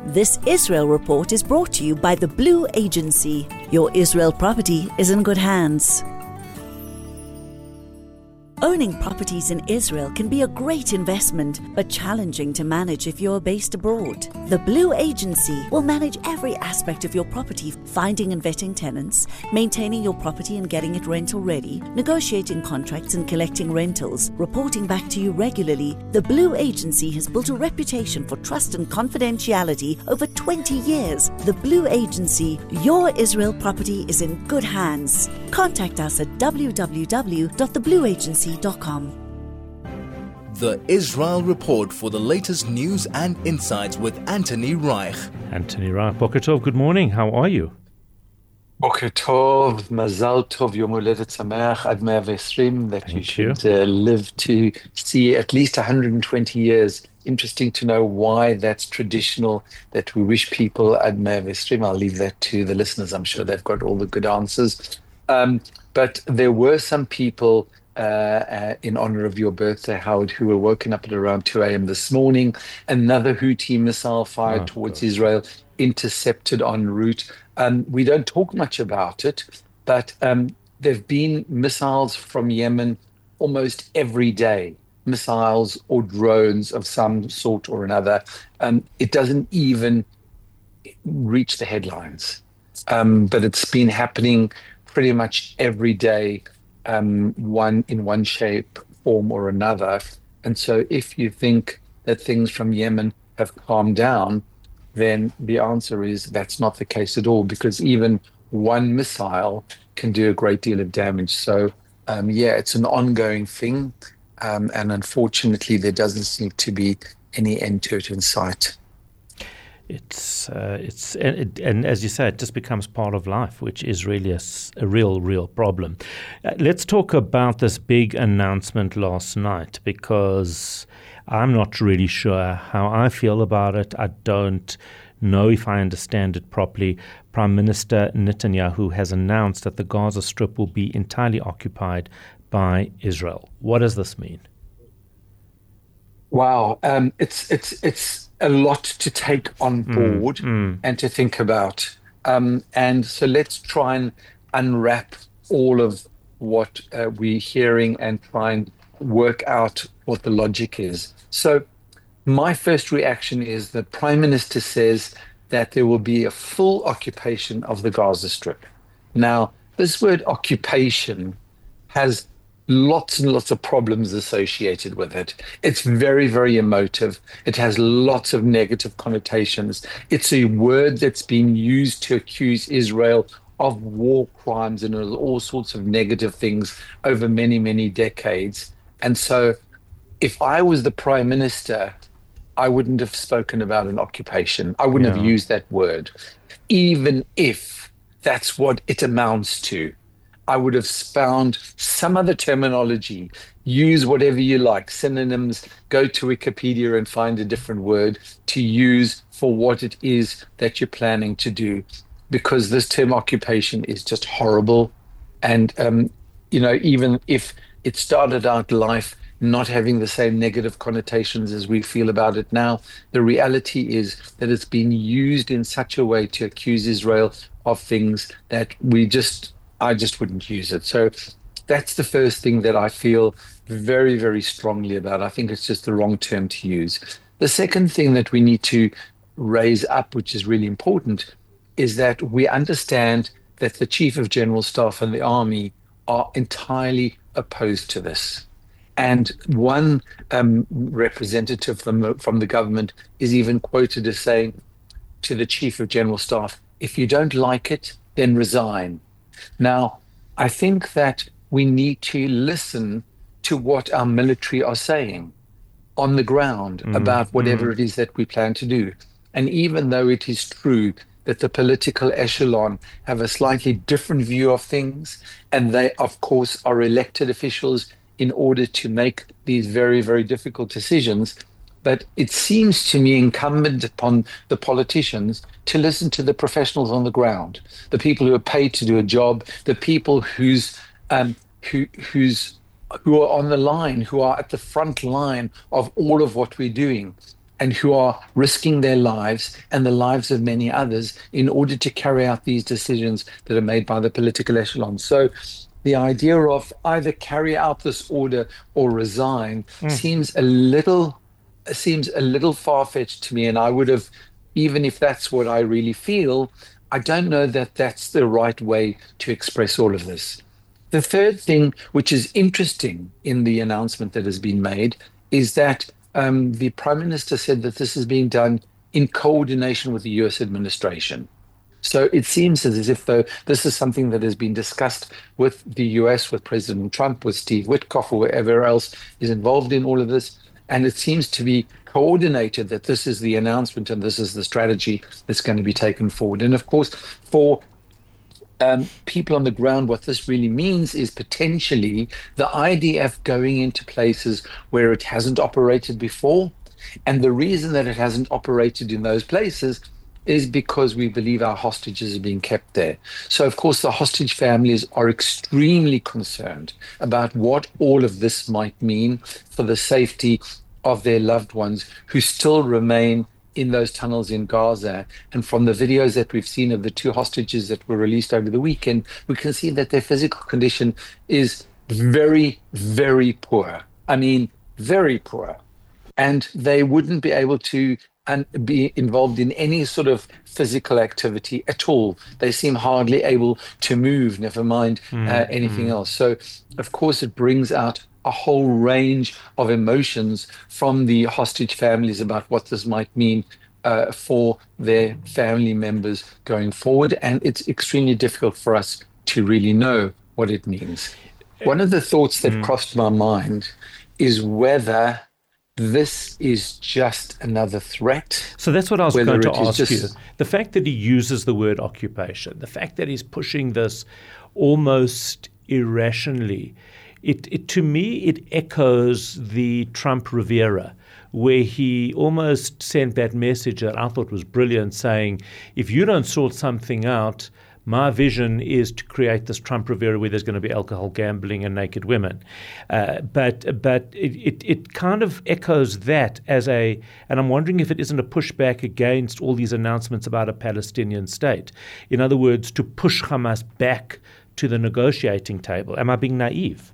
This Israel Report is brought to you by the Blue Agency. Your Israel property is in good hands. Owning properties in Israel can be a great investment, but challenging to manage if you're based abroad. The Blue Agency will manage every aspect of your property, finding and vetting tenants, maintaining your property and getting it rental ready, negotiating contracts and collecting rentals, reporting back to you regularly. The Blue Agency has built a reputation for trust and confidentiality over 20 years. The Blue Agency, your Israel property is in good hands. Contact us at www.theblueagency.com. The Israel Report for the latest news and insights with Anthony Reich. Anthony Reich, Boker Tov, good morning. How are you? Boker Tov, Mazal Tov, Yom Holedet Sameach, Ad 120, that you should live to see at least 120 years. Interesting to know why that's traditional, that we wish people Ad 120. I'll leave that to the listeners. I'm sure they've got all the good answers. But there were some people in honor of your birthday, Howard, who were woken up at around 2 a.m. this morning. Another Houthi missile fired towards Israel, intercepted en route. We don't talk much about it, but there have been missiles from Yemen almost every day, missiles or drones of some sort or another. It doesn't even reach the headlines, but it's been happening pretty much every day, one shape, form or another. And so if you think that things from Yemen have calmed down, then the answer is that's not the case at all, because even one missile can do a great deal of damage. So it's an ongoing thing, and unfortunately there doesn't seem to be any end to it in sight. And as you say, it just becomes part of life, which is really a real problem. Let's talk about this big announcement last night, because I'm not really sure how I feel about it. I don't know if I understand it properly. Prime Minister Netanyahu has announced that the Gaza Strip will be entirely occupied by Israel. What does this mean? Wow, it's a lot to take on board and to think about. And so let's try and unwrap all of what we're hearing and try and work out what the logic is. So my first reaction is the Prime Minister says that there will be a full occupation of the Gaza Strip. Now, this word occupation has lots and lots of problems associated with it. It's very, very emotive. It has lots of negative connotations. It's a word that's been used to accuse Israel of war crimes and all sorts of negative things over many, many decades. And so if I was the Prime Minister, I wouldn't have spoken about an occupation. I wouldn't have used that word, even if that's what it amounts to. I would have found some other terminology, use whatever you like, synonyms, go to Wikipedia and find a different word to use for what it is that you're planning to do, because this term occupation is just horrible. And, even if it started out life not having the same negative connotations as we feel about it now, the reality is that it's been used in such a way to accuse Israel of things that I just wouldn't use it. So that's the first thing that I feel very, very strongly about. I think it's just the wrong term to use. The second thing that we need to raise up, which is really important, is that we understand that the Chief of General Staff and the Army are entirely opposed to this. And one representative from the government is even quoted as saying to the Chief of General Staff, if you don't like it, then resign. Now, I think that we need to listen to what our military are saying on the ground about whatever it is that we plan to do. And even though it is true that the political echelon have a slightly different view of things, and they, of course, are elected officials in order to make these very, very difficult decisions, but it seems to me incumbent upon the politicians to listen to the professionals on the ground, the people who are paid to do a job, the people who are on the line, who are at the front line of all of what we're doing. and who are risking their lives and the lives of many others in order to carry out these decisions that are made by the political echelon. So the idea of either carry out this order or resign seems a little far-fetched to me. And I would have, even if that's what I really feel, I don't know that that's the right way to express all of this. The third thing, which is interesting in the announcement that has been made, is that the Prime Minister said that this is being done in coordination with the US administration. So it seems as if, though, this is something that has been discussed with the US, with President Trump, with Steve Witkoff, or whoever else is involved in all of this. And it seems to be coordinated that this is the announcement and this is the strategy that's going to be taken forward. And of course, for people on the ground, what this really means is potentially the IDF going into places where it hasn't operated before. And the reason that it hasn't operated in those places is because we believe our hostages are being kept there. So, of course, the hostage families are extremely concerned about what all of this might mean for the safety of their loved ones who still remain in those tunnels in Gaza. And from the videos that we've seen of the 2 hostages that were released over the weekend, we can see that their physical condition is very, very poor. I mean, very poor. And they wouldn't be able to be involved in any sort of physical activity at all. They seem hardly able to move, never mind anything else. So, of course, it brings out a whole range of emotions from the hostage families about what this might mean for their family members going forward. And it's extremely difficult for us to really know what it means. One of the thoughts that crossed my mind is whether this is just another threat. So that's what I was going to ask you. The fact that he uses the word occupation, the fact that he's pushing this almost irrationally, it to me, it echoes the Trump Riviera, where he almost sent that message that I thought was brilliant, saying, if you don't sort something out, my vision is to create this Trump Riviera where there's going to be alcohol, gambling, and naked women. But it kind of echoes that and I'm wondering if it isn't a pushback against all these announcements about a Palestinian state. In other words, to push Hamas back to the negotiating table. Am I being naive?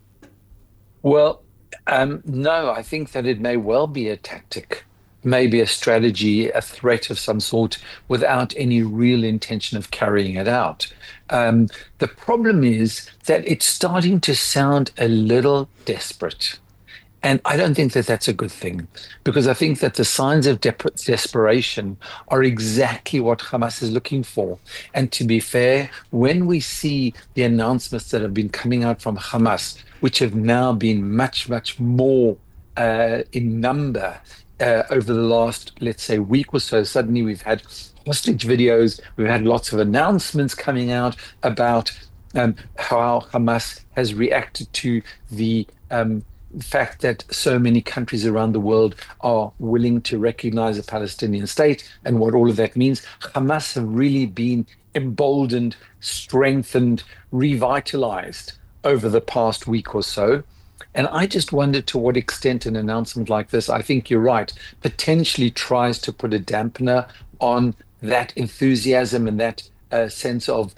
Well, no, I think that it may well be a tactic, maybe a strategy, a threat of some sort, without any real intention of carrying it out. The problem is that it's starting to sound a little desperate. And I don't think that that's a good thing, because I think that the signs of desperation are exactly what Hamas is looking for. And to be fair, when we see the announcements that have been coming out from Hamas, which have now been much, much more in number over the last, let's say, week or so, suddenly we've had hostage videos, we've had lots of announcements coming out about how Hamas has reacted to the fact that so many countries around the world are willing to recognize a Palestinian state and what all of that means. Hamas have really been emboldened, strengthened, revitalized over the past week or so. And I just wonder to what extent an announcement like this, I think you're right, potentially tries to put a dampener on that enthusiasm and that sense of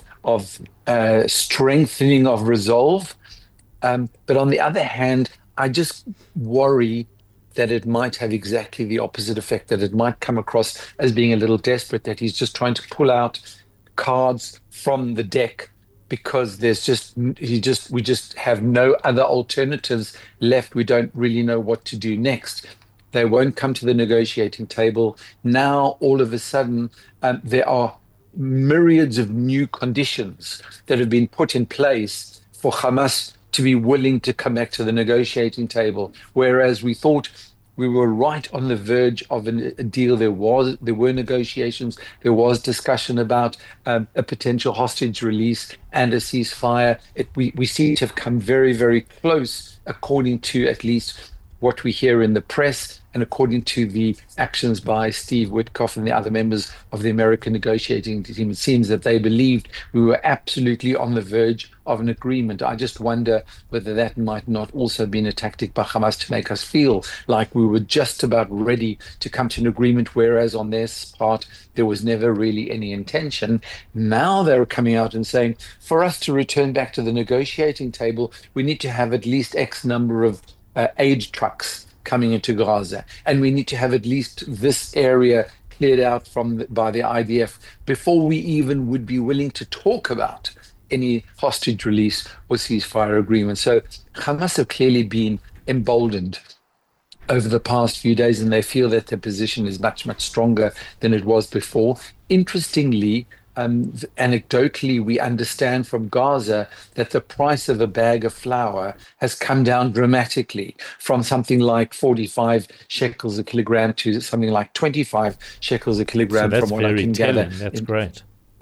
strengthening of resolve. But on the other hand, I just worry that it might have exactly the opposite effect, that it might come across as being a little desperate, that he's just trying to pull out cards from the deck because we just have no other alternatives left. We don't really know what to do next. They won't come to the negotiating table. Now, all of a sudden, there are myriads of new conditions that have been put in place for Hamas to be willing to come back to the negotiating table, whereas we thought we were right on the verge of a deal. There were negotiations, there was discussion about a potential hostage release and a ceasefire. We seem to have come very, very close, according to at least what we hear in the press, and according to the actions by Steve Witkoff and the other members of the American negotiating team, it seems that they believed we were absolutely on the verge of an agreement. I just wonder whether that might not also been a tactic by Hamas to make us feel like we were just about ready to come to an agreement, whereas on their part, there was never really any intention. Now they're coming out and saying, for us to return back to the negotiating table, we need to have at least X number of aid trucks coming into Gaza, and we need to have at least this area cleared out by the IDF before we even would be willing to talk about any hostage release or ceasefire agreement. So Hamas have clearly been emboldened over the past few days, and they feel that their position is much, much stronger than it was before. Interestingly, anecdotally, we understand from Gaza that the price of a bag of flour has come down dramatically from something like 45 shekels a kilogram to something like 25 shekels a kilogram, so from what I can gather. That's great.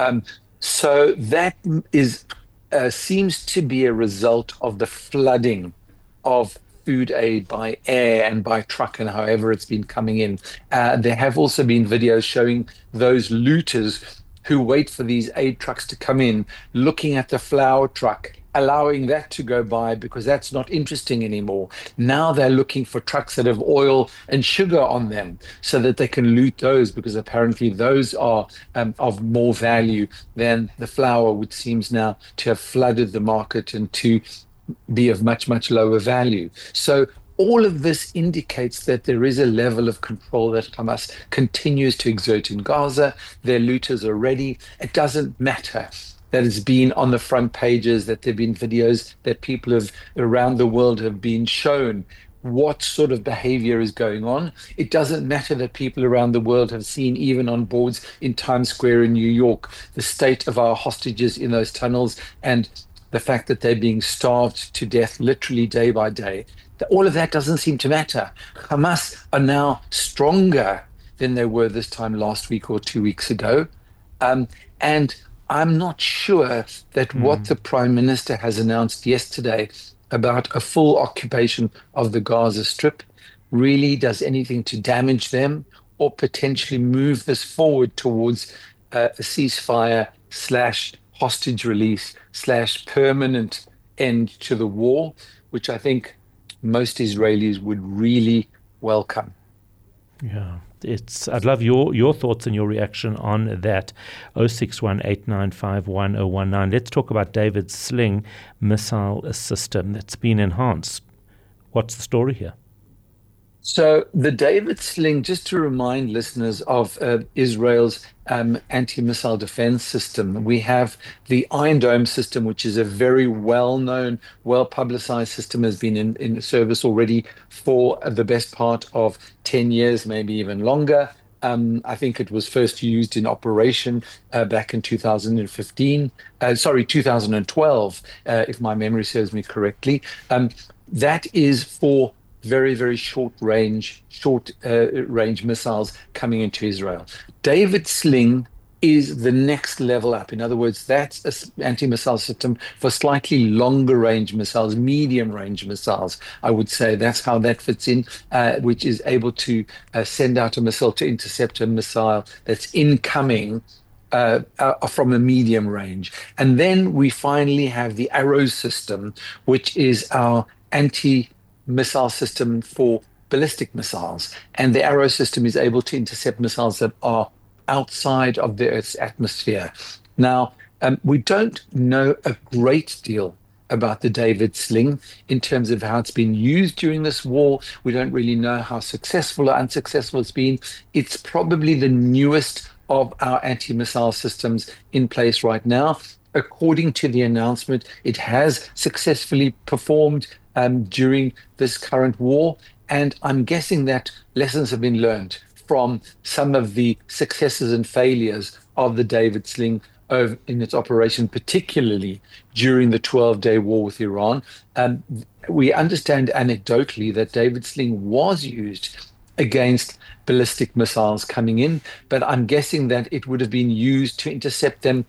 So that is seems to be a result of the flooding of food aid by air and by truck and however it's been coming in. There have also been videos showing those looters who wait for these aid trucks to come in, looking at the flour truck, allowing that to go by because that's not interesting anymore. Now they're looking for trucks that have oil and sugar on them so that they can loot those, because apparently those are of more value than the flour, which seems now to have flooded the market and to be of much, much lower value. So all of this indicates that there is a level of control that Hamas continues to exert in Gaza. Their looters are ready. It doesn't matter that it's been on the front pages, that there have been videos that people have around the world have been shown what sort of behavior is going on. It doesn't matter that people around the world have seen, even on boards in Times Square in New York, the state of our hostages in those tunnels and the fact that they're being starved to death literally day by day. All of that doesn't seem to matter. Hamas are now stronger than they were this time last week or 2 weeks ago. And I'm not sure that what the Prime Minister has announced yesterday about a full occupation of the Gaza Strip really does anything to damage them or potentially move this forward towards a ceasefire / hostage release / permanent end to the war, which I think most Israelis would really welcome. Yeah, I'd love your thoughts and your reaction on that. 0618951019. Let's talk about David's Sling missile system that's been enhanced. What's the story here? So the David Sling, just to remind listeners of Israel's anti-missile defense system, we have the Iron Dome system, which is a very well-known, well-publicized system, has been in service already for the best part of 10 years, maybe even longer. I think it was first used in operation back in 2012, if my memory serves me correctly. That is for very, very short range missiles coming into Israel. David Sling is the next level up. In other words, that's an anti-missile system for slightly longer range missiles, medium range missiles, I would say. That's how that fits in, which is able to send out a missile to intercept a missile that's incoming from a medium range. And then we finally have the Arrow system, which is our anti-missile system for ballistic missiles. And the Arrow system is able to intercept missiles that are outside of the Earth's atmosphere. Now, we don't know a great deal about the David Sling in terms of how it's been used during this war. We don't really know how successful or unsuccessful it's been. It's probably the newest of our anti-missile systems in place right now. According to the announcement, it has successfully performed during this current war. And I'm guessing that lessons have been learned from some of the successes and failures of the David Sling in its operation, particularly during the 12-day war with Iran. We understand anecdotally that David Sling was used against ballistic missiles coming in, but I'm guessing that it would have been used to intercept them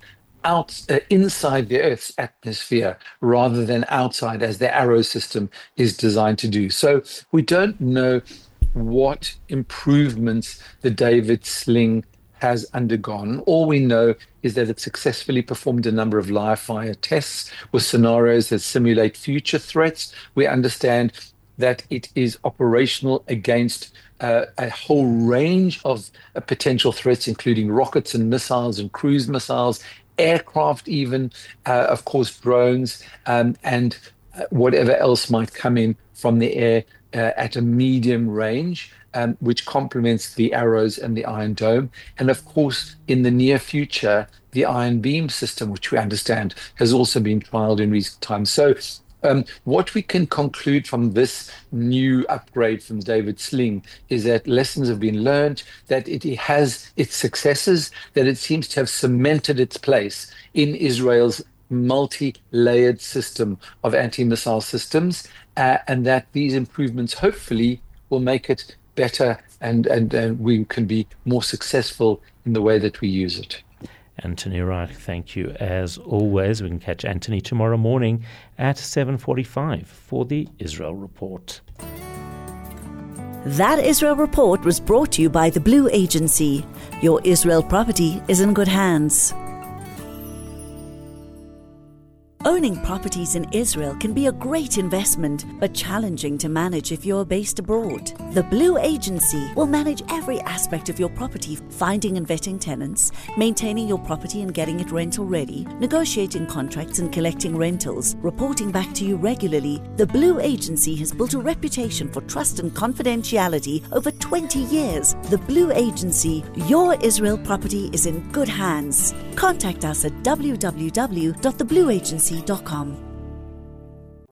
inside the Earth's atmosphere rather than outside, as the Arrow system is designed to do. So we don't know what improvements the David Sling has undergone. All we know is that it successfully performed a number of live fire tests with scenarios that simulate future threats. We understand that it is operational against a whole range of potential threats, including rockets and missiles and cruise missiles, aircraft even, of course, drones, and whatever else might come in from the air at a medium range, which complements the Arrows and the Iron Dome. And of course, in the near future, the Iron Beam system, which we understand has also been trialed in recent times. So what we can conclude from this new upgrade from David Sling is that lessons have been learned, that it has its successes, that it seems to have cemented its place in Israel's multi-layered system of anti-missile systems, and that these improvements hopefully will make it better and we can be more successful in the way that we use it. Anthony Wright, thank you as always. We can catch Anthony tomorrow morning at 7:45 for the Israel Report. That Israel Report was brought to you by the Blue Agency. Your Israel property is in good hands. Owning properties in Israel can be a great investment, but challenging to manage if you're based abroad. The Blue Agency will manage every aspect of your property, finding and vetting tenants, maintaining your property and getting it rental ready, negotiating contracts and collecting rentals, reporting back to you regularly. The Blue Agency has built a reputation for trust and confidentiality over 20 years. The Blue Agency, your Israel property is in good hands. Contact us at www.theblueagency.com.